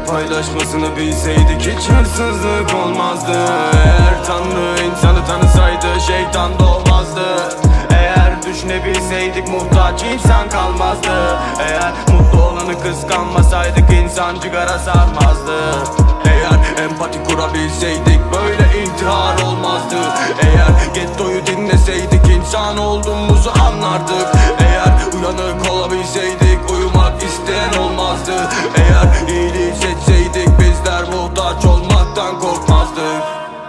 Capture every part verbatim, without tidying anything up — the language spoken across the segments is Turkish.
Eğer paylaşmasını bilseydik hiç hırsızlık olmazdı. Eğer Tanrı insanı tanısaydı şeytan doğmazdı. Eğer düşünebilseydik muhtaç insan kalmazdı. Eğer mutlu olanı kıskanmasaydık insan cigara sarmazdı. Eğer empati kurabilseydik böyle intihar olmazdı. Eğer gettoyu dinleseydik insan olduğumuzu anlardık. Eğer uyanık olabilseydik uyumak isteyen olmazdı. Eğer iyiliği seçseydik bizler muhtaç olmaktan korkmazdık.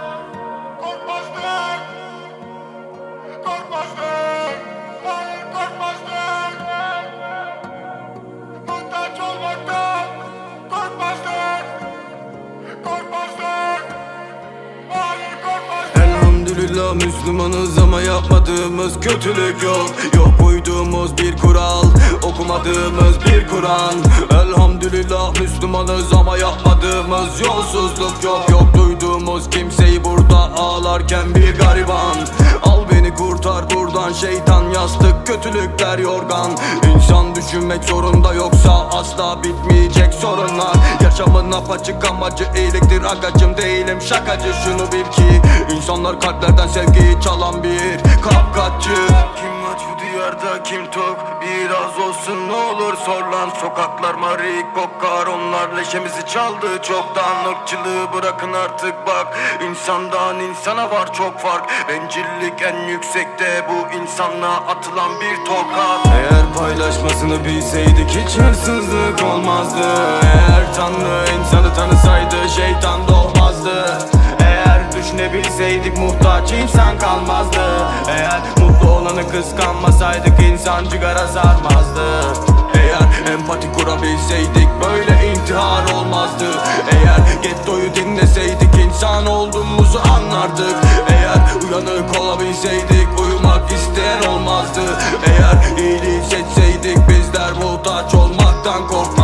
Elhamdülillah Müslümanız ama yapmadığımız kötülük yok. Yok uyduğumuz bir kural, okumadığımız bir Kur'an. Elhamdülillah Müslümanız ama yapmadığımız yolsuzluk yok. Yok duyduğumuz kimseyi burada ağlarken bir gariban. Al beni kurtar buradan şeytan yastık, kötülükler yorgan. İnsan düşünmek zorunda yoksa asla bitmeyecek sorunlar. Yaşamın apaçık amacı iyiliktir agacım, değilim şakacı. Şunu bil ki insanlar kalplerden sevgiyi çalan bir kapkaççı. Kim aç bu diyarda kim tok, biraz olsun ne olur sor lan. Sokaklar marik kokar, onlar leşemizi çaldı çoktan. Irkçılığı bırakın artık bak, insandan insana var çok fark. Bencillik en yüksekte, bu insanlığa atılan bir tokat. Eğer paylaşmasını bilseydik hiç hırsızlık olmazdı. Eğer Tanrı insanı tanısaydı şeytan doğmazdı. Eğer düşünebilseydik muhtaç insan kalmazdı. Eğer mutlu olanı kıskanmasaydık insan cigara sarmazdı. Eğer empati kurabilseydik böyle intihar olmazdı. Eğer gettoyu dinleseydik insan olduğumuzu anlardık. Eğer uyanık olabilseydik uyumak isteyen olmazdı. Eğer iyiliği seçseydik bizler muhtaç olmaktan korkmazdık.